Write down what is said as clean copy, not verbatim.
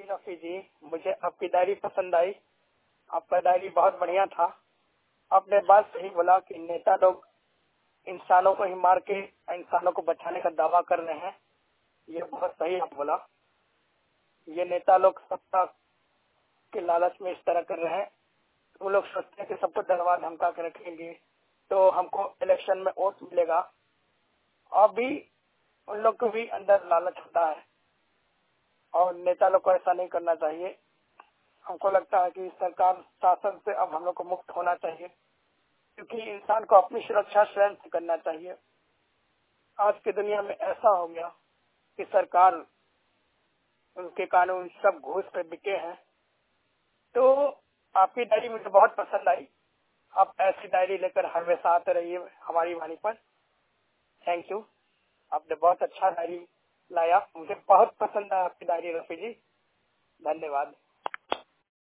रफी जी, मुझे आपकी डायरी पसंद आई। आपका डायरी बहुत बढ़िया था। आपने बात सही बोला कि नेता लोग इंसानों को ही मार के इंसानों को बचाने का दावा कर रहे हैं। ये बहुत सही आप बोला। ये नेता लोग सत्ता के लालच में इस तरह कर रहे हैं। वो लोग सोचते हैं कि सबको डरवा धमका के रखेंगे तो हमको इलेक्शन में वोट मिलेगा। और भी उन लोग को भी अंदर लालच होता है और नेता लोग को ऐसा नहीं करना चाहिए। हमको लगता है कि सरकार शासन से अब हम लोग को मुक्त होना चाहिए, क्योंकि इंसान को अपनी सुरक्षा स्वयं से करना चाहिए। आज की दुनिया में ऐसा हो गया कि सरकार, उनके कानून सब घूस पे बिके हैं। तो आपकी डायरी मुझे बहुत पसंद आई। आप ऐसी डायरी लेकर हमेशा आते रहिए हमारी वाणी पर। Thank you. आपने बहुत अच्छा डायरी लाया। मुझे बहुत पसंद है आपकी डायरी रफी जी। धन्यवाद।